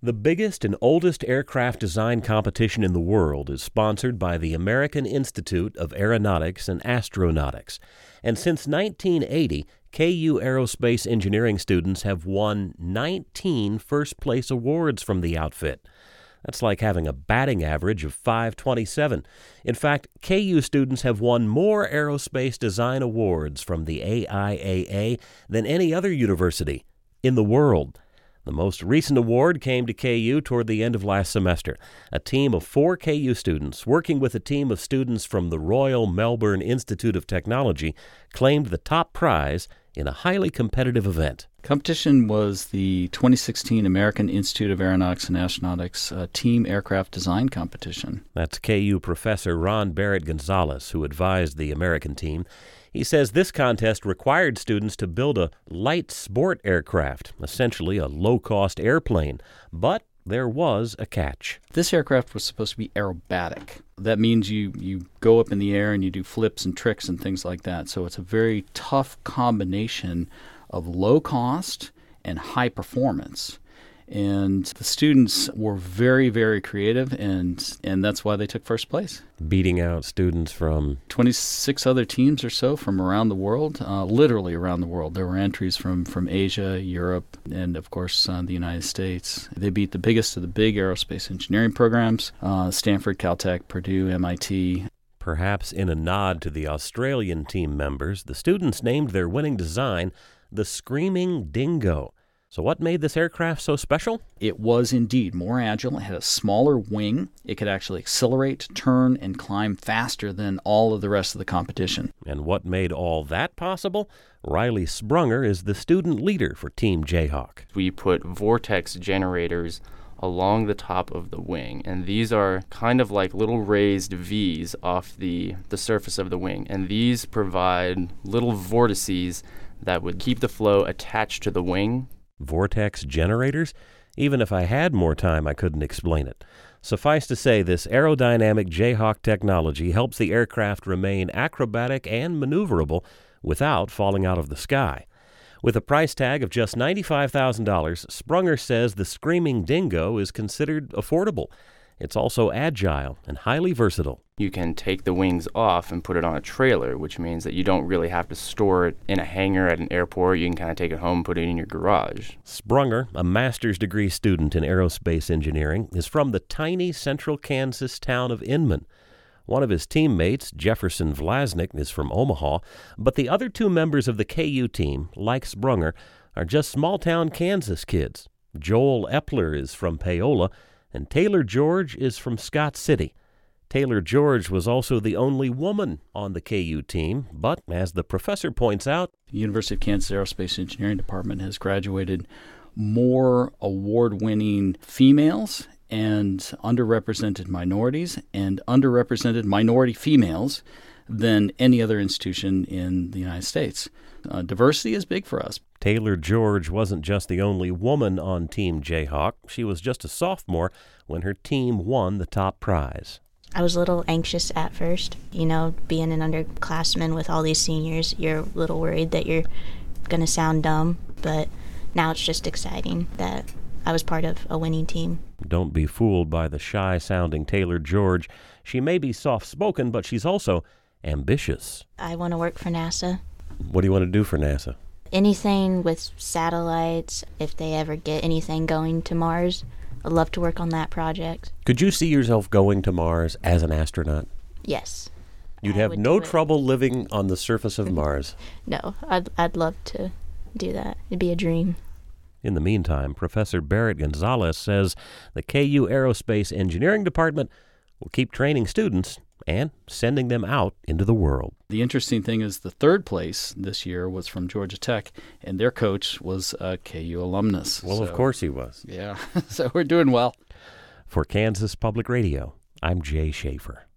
The biggest and oldest aircraft design competition in the world is sponsored by the American Institute of Aeronautics and Astronautics. And since 1980, KU Aerospace Engineering students have won 19 first-place awards from the outfit. That's like having a batting average of .527. In fact, KU students have won more aerospace design awards from the AIAA than any other university in the world. The most recent award came to KU toward the end of last semester. A team of 4 KU students, working with a team of students from the Royal Melbourne Institute of Technology, claimed the top prize in a highly competitive event. Competition was the 2016 American Institute of Aeronautics and Astronautics Team Aircraft Design Competition. That's KU professor Ron Barrett-Gonzalez, who advised the American team. He says this contest required students to build a light sport aircraft, essentially a low-cost airplane. But there was a catch. This aircraft was supposed to be aerobatic. That means you go up in the air and you do flips and tricks and things like that. So it's a very tough combination of low cost and high performance. And the students were very, very creative, and that's why they took first place. Beating out students from 26 other teams or so from around the world, literally around the world. There were entries from Asia, Europe, and, of course, the United States. They beat the biggest of the big aerospace engineering programs, Stanford, Caltech, Purdue, MIT. Perhaps in a nod to the Australian team members, the students named their winning design the Screaming Dingo. So what made this aircraft so special? It was indeed more agile. It had a smaller wing. It could actually accelerate, turn, and climb faster than all of the rest of the competition. And what made all that possible? Riley Sprunger is the student leader for Team Jayhawk. We put vortex generators along the top of the wing, and these are kind of like little raised V's off the surface of the wing, and these provide little vortices that would keep the flow attached to the wing. Vortex generators? Even if I had more time, I couldn't explain it. Suffice to say, this aerodynamic Jayhawk technology helps the aircraft remain acrobatic and maneuverable without falling out of the sky. With a price tag of just $95,000, Sprunger says the Screaming Dingo is considered affordable. It's also agile and highly versatile. You can take the wings off and put it on a trailer, which means that you don't really have to store it in a hangar at an airport. You can kind of take it home and put it in your garage. Sprunger, a master's degree student in aerospace engineering, is from the tiny central Kansas town of Inman. One of his teammates, Jefferson Vlasnik, is from Omaha, but the other 2 members of the KU team, like Sprunger, are just small-town Kansas kids. Joel Epler is from Paola, and Taylor George is from Scott City. Taylor George was also the only woman on the KU team, but as the professor points out, the University of Kansas Aerospace Engineering Department has graduated more award-winning females and underrepresented minorities and underrepresented minority females than any other institution in the United States. Diversity is big for us. Taylor George wasn't just the only woman on Team Jayhawk. She was just a sophomore when her team won the top prize. I was a little anxious at first. Being an underclassman with all these seniors, you're a little worried that you're going to sound dumb. But now it's just exciting that I was part of a winning team. Don't be fooled by the shy-sounding Taylor George. She may be soft-spoken, but she's also ambitious. I want to work for NASA. What do you want to do for NASA? Anything with satellites, if they ever get anything going to Mars, I'd love to work on that project. Could you see yourself going to Mars as an astronaut? Yes. You'd have no trouble living on the surface of Mars. No, I'd love to do that. It'd be a dream. In the meantime, Professor Barrett-Gonzalez says the KU Aerospace Engineering Department will keep training students and sending them out into the world. The interesting thing is the 3rd place this year was from Georgia Tech, and their coach was a KU alumnus. Well, of course he was. Yeah, so we're doing well. For Kansas Public Radio, I'm Jay Schaefer.